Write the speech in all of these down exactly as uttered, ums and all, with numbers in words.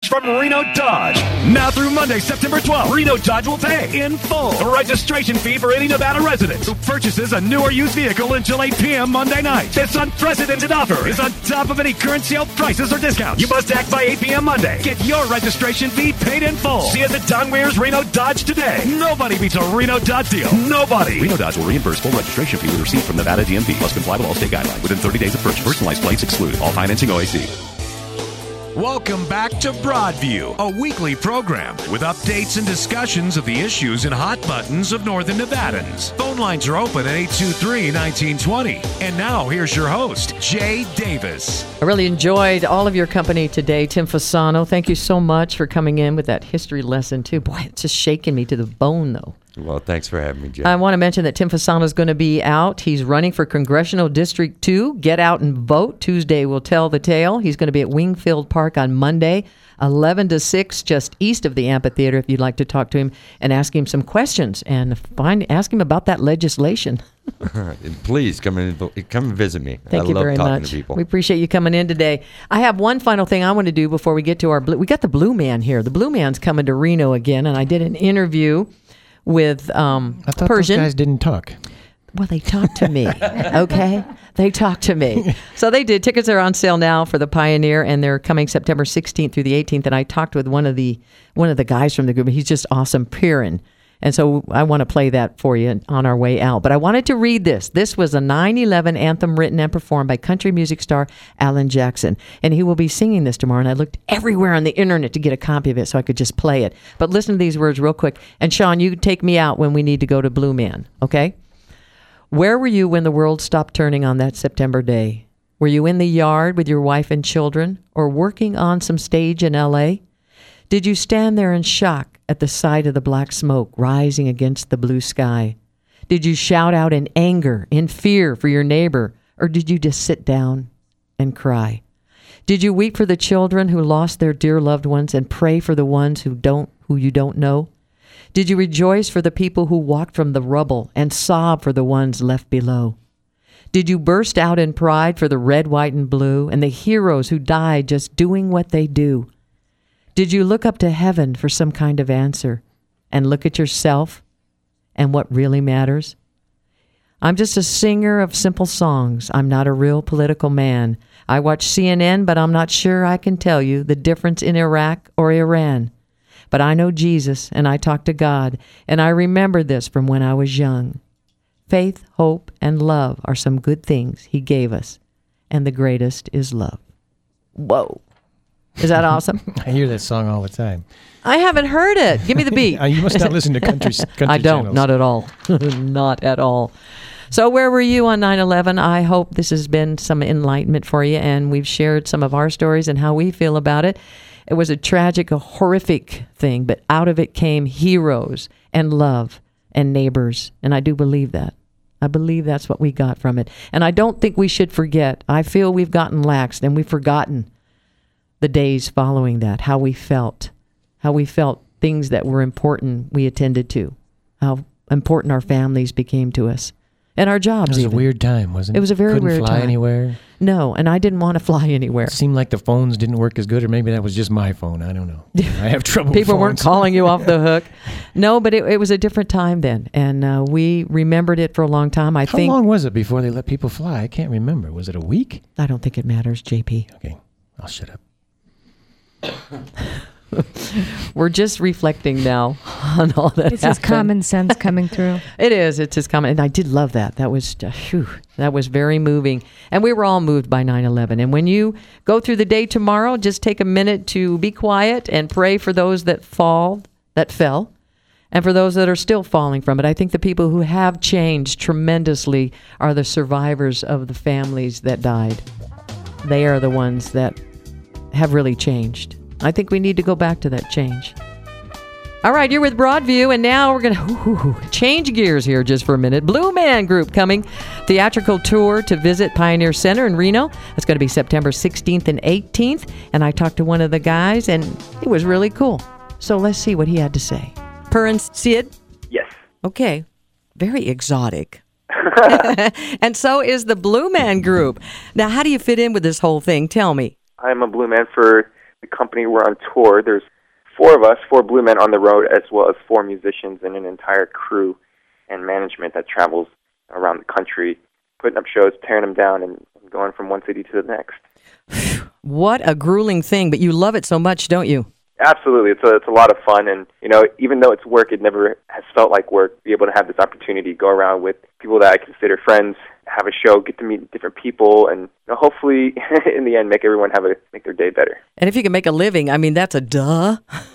from Reno Dodge. Now through Monday, September twelfth, Reno Dodge will pay in full the registration fee for any Nevada resident who purchases a new or used vehicle until eight p.m. Monday night. This unprecedented offer is on top of any current sale prices or discounts. You must act by eight p.m. Monday. Get your registration fee paid in full. See us at Don Weir's Reno Dodge today. Nobody beats a Reno Dodge deal. Nobody. Reno Dodge will reimburse full registration fee with receipt from Nevada D M V. Must comply with all state guidelines within thirty days of purchase. Personalized plates excluded. All financing O A C. Welcome back to Broadview, a weekly program with updates and discussions of the issues and hot buttons of Northern Nevadans. Phone lines are open at eight two three, one nine two zero. And now, here's your host, Jay Davis. I really enjoyed all of your company today, Tim Fasano. Thank you so much for coming in with that history lesson, too. Boy, it's just shaking me to the bone, though. Well, thanks for having me, Jay. I want to mention that Tim Fasano is going to be out. He's running for Congressional District two. Get out and vote. Tuesday will tell the tale. He's going to be at Wingfield Park on Monday, eleven to six, just east of the amphitheater, if you'd like to talk to him and ask him some questions and find ask him about that legislation. Please come in, come and visit me. Thank I you love very talking much. to people. We appreciate you coming in today. I have one final thing I want to do before we get to our blue. We got the Blue Man here. The Blue Man's coming to Reno again, and I did an interview with um, I thought Persian. those guys didn't talk. Well, they talked to me, okay? They talked to me. So they did. Tickets are on sale now for the Pioneer, and they're coming September sixteenth through the eighteenth. And I talked with one of the one of the guys from the group. He's just awesome, Piran. And so I want to play that for you on our way out. But I wanted to read this. This was a nine eleven anthem written and performed by country music star Alan Jackson. And he will be singing this tomorrow. And I looked everywhere on the internet to get a copy of it so I could just play it. But listen to these words real quick. And Sean, you take me out when we need to go to Blue Man, okay? Where were you when the world stopped turning on that September day? Were you in the yard with your wife and children or working on some stage in L A? Did you stand there in shock at the sight of the black smoke rising against the blue sky? Did you shout out in anger, in fear for your neighbor, or did you just sit down and cry? Did you weep for the children who lost their dear loved ones and pray for the ones who don't, who you don't know? Did you rejoice for the people who walked from the rubble and sob for the ones left below? Did you burst out in pride for the red, white, and blue and the heroes who died just doing what they do? Did you look up to heaven for some kind of answer and look at yourself and what really matters? I'm just a singer of simple songs. I'm not a real political man. I watch C N N, but I'm not sure I can tell you the difference in Iraq or Iran. But I know Jesus, and I talk to God, and I remember this from when I was young. Faith, hope, and love are some good things he gave us, and the greatest is love. Whoa. Is that awesome? I hear that song all the time. I haven't heard it. Give me the beat. You must not listen to country, country I don't, channels. not at all. Not at all. So where were you on nine eleven? I hope this has been some enlightenment for you, and we've shared some of our stories and how we feel about it. It was a tragic, a horrific thing, but out of it came heroes and love and neighbors, and I do believe that. I believe that's what we got from it. And I don't think we should forget. I feel we've gotten lax, and we've forgotten the days following that, how we felt, how we felt things that were important we attended to, how important our families became to us, and our jobs. It was even. a weird time, wasn't it? It was a very Couldn't weird fly time. anywhere. No, and I didn't want to fly anywhere. It seemed like the phones didn't work as good, or maybe that was just my phone. I don't know. I have trouble People with weren't phones. calling you off the hook. No, but it, it was a different time then, and uh, we remembered it for a long time. I How think. long was it before they let people fly? I can't remember. Was it a week? I don't think it matters, J P. Okay, I'll shut up. We're just reflecting now on all that It's his happened. common sense coming through. It is. It's his common. And I did love that. That was, uh, whew, that was very moving. And we were all moved by nine eleven. And when you go through the day tomorrow, just take a minute to be quiet and pray for those that fall, that fell, and for those that are still falling from it. I think the people who have changed tremendously are the survivors of the families that died. They are the ones that have really changed. I think we need to go back to that change. All right, you're with Broadview, and now we're going to change gears here just for a minute. Blue Man Group coming, theatrical tour to visit Pioneer Center in Reno. It's going to be September sixteenth and eighteenth, and I talked to one of the guys, and it was really cool. So let's see what he had to say. Purin Sid? Yes. Okay, very exotic. And so is the Blue Man Group. Now, how do you fit in with this whole thing? Tell me. I'm a blue man for the company. We're on tour. There's four of us, four Blue Men on the road, as well as four musicians and an entire crew and management that travels around the country, putting up shows, tearing them down, and going from one city to the next. What a grueling thing, but you love it so much, don't you? Absolutely. It's a, it's a lot of fun, and, you know, even though it's work, it never has felt like work. Be able to have this opportunity to go around with people that I consider friends, have a show, get to meet different people, and, you know, hopefully, in the end, make everyone have a make their day better. And if you can make a living, I mean, that's a duh.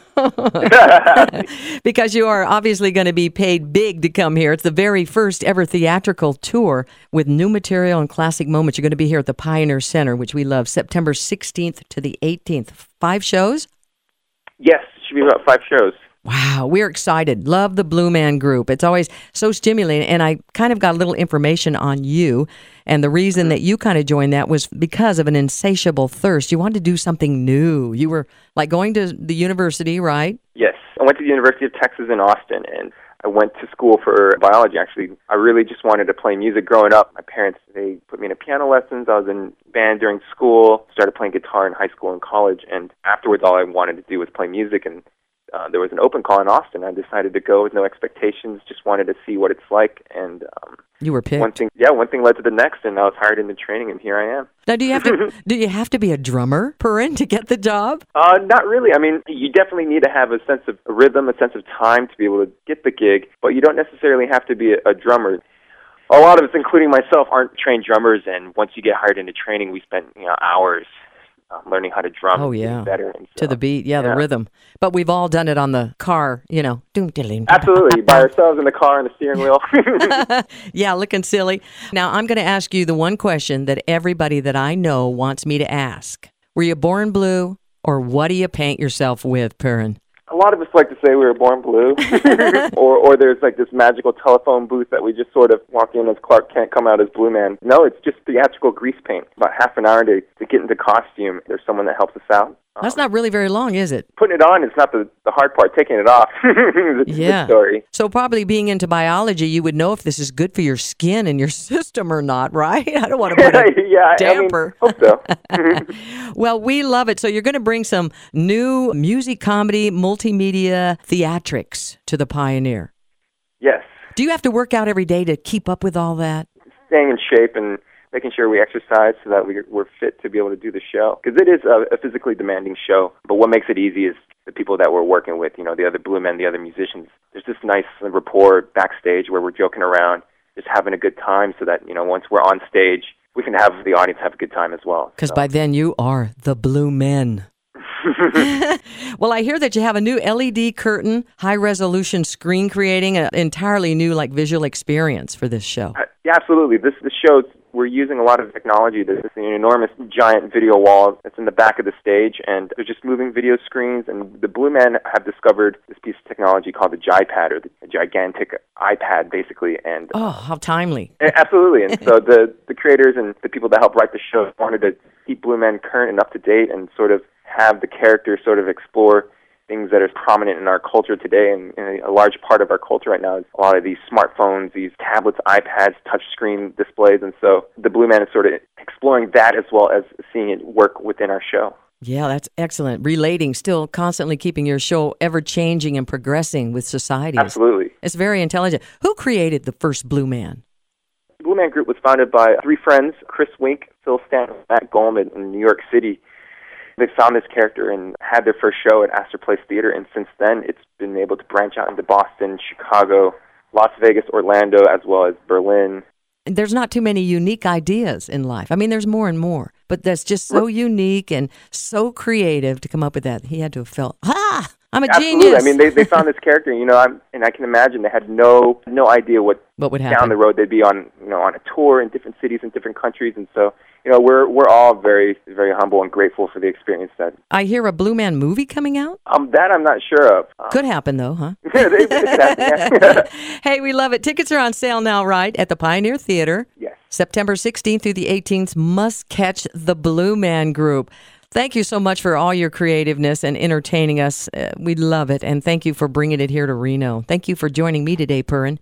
Because you are obviously going to be paid big to come here. It's the very first ever theatrical tour with new material and classic moments. You're going to be here at the Pioneer Center, which we love, September sixteenth to the eighteenth. Five shows? Yes, it should be about five shows. Wow, we're excited. Love the Blue Man Group. It's always so stimulating, and I kind of got a little information on you, and the reason that you kind of joined that was because of an insatiable thirst. You wanted to do something new. You were like going to the university, right? Yes, I went to the University of Texas in Austin, and I went to school for biology, actually. I really just wanted to play music growing up. My parents, they put me in piano lessons. I was in band during school, started playing guitar in high school and college, and afterwards all I wanted to do was play music, and Uh, there was an open call in Austin. I decided to go with no expectations, just wanted to see what it's like. And um, you were picked. One thing, yeah, one thing led to the next, and I was hired into training, and here I am. Now, do you have to do you have to be a drummer, Perrin, to get the job? Uh, not really. I mean, you definitely need to have a sense of rhythm, a sense of time to be able to get the gig, but you don't necessarily have to be a, a drummer. A lot of us, including myself, aren't trained drummers, and once you get hired into training, we spend you know hours Um, learning how to drum. Oh, yeah. Better and so, to the beat, yeah, the yeah. rhythm. But we've all done it on the car, you know. Absolutely, by ourselves in the car and the steering wheel. Yeah, looking silly. Now, I'm going to ask you the one question that everybody that I know wants me to ask. Were you born blue, or what do you paint yourself with, Perrin? A lot of us like to say we were born blue, or or there's like this magical telephone booth that we just sort of walk in as Clark Kent, come out as Blue Man. No, it's just theatrical grease paint. About half an hour to, to get into costume. There's someone that helps us out. That's not really very long, is it? Putting it on is not the, the hard part. Taking it off is yeah. the story. So probably being into biology, you would know if this is good for your skin and your system or not, right? I don't want to put a yeah, damper. I mean, hope so. Well, we love it. So you're going to bring some new music, comedy, multimedia theatrics to the Pioneer. Yes. Do you have to work out every day to keep up with all that? Staying in shape and making sure we exercise so that we, we're fit to be able to do the show. Because it is a, a physically demanding show. But what makes it easy is the people that we're working with, you know, the other Blue Men, the other musicians. There's this nice rapport backstage where we're joking around, just having a good time so that, you know, once we're on stage, we can have the audience have a good time as well. Because so. by then you are the Blue Men. Well, I hear that you have a new L E D curtain, high-resolution screen, creating an entirely new, like, visual experience for this show. Uh, yeah, absolutely. This this show, we're using a lot of technology. There's an enormous, giant video wall that's in the back of the stage, and they're just moving video screens. And the Blue Men have discovered this piece of technology called the J-Pad, or the gigantic iPad, basically. And oh, how timely! Absolutely. And so the the creators and the people that help write the show wanted to keep Blue Men current and up to date, and sort of have the characters sort of explore things that are prominent in our culture today. And, and a large part of our culture right now is a lot of these smartphones, these tablets, iPads, touchscreen displays. And so the Blue Man is sort of exploring that as well as seeing it work within our show. Yeah, that's excellent. Relating, still constantly keeping your show ever-changing and progressing with society. Absolutely. It's very intelligent. Who created the first Blue Man? The Blue Man Group was founded by three friends, Chris Wink, Phil Stanton, and Matt Goldman in New York City. They found this character and had their first show at Astor Place Theater, and since then it's been able to branch out into Boston, Chicago, Las Vegas, Orlando, as well as Berlin. And there's not too many unique ideas in life. I mean, there's more and more, but that's just so unique and so creative to come up with that. He had to have felt, ah, I'm a Absolutely. genius. I mean, they they found this character, you know, I'm, and I can imagine they had no no idea what, what would happen down the road they'd be on, you know, on a tour in different cities and different countries, and so. You know, we're we're all very, very humble and grateful for the experience that... I hear a Blue Man movie coming out? Um, that I'm not sure of. Um, Could happen, though, huh? they, they could happen, yeah. Hey, we love it. Tickets are on sale now, right, at the Pioneer Theater. Yes. September sixteenth through the eighteenth. Must catch the Blue Man Group. Thank you so much for all your creativeness and entertaining us. Uh, we love it, and thank you for bringing it here to Reno. Thank you for joining me today, Perrin.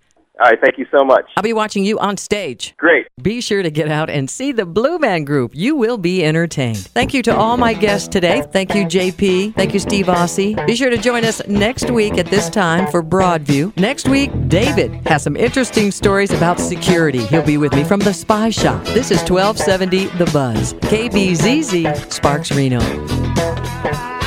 All right, thank you so much. I'll be watching you on stage. Great. Be sure to get out and see the Blue Man Group. You will be entertained. Thank you to all my guests today. Thank you, J P. Thank you, Steve Ossie. Be sure to join us next week at this time for Broadview. Next week, David has some interesting stories about security. He'll be with me from the Spy Shop. This is twelve seventy The Buzz. K B Z Z, Sparks, Reno.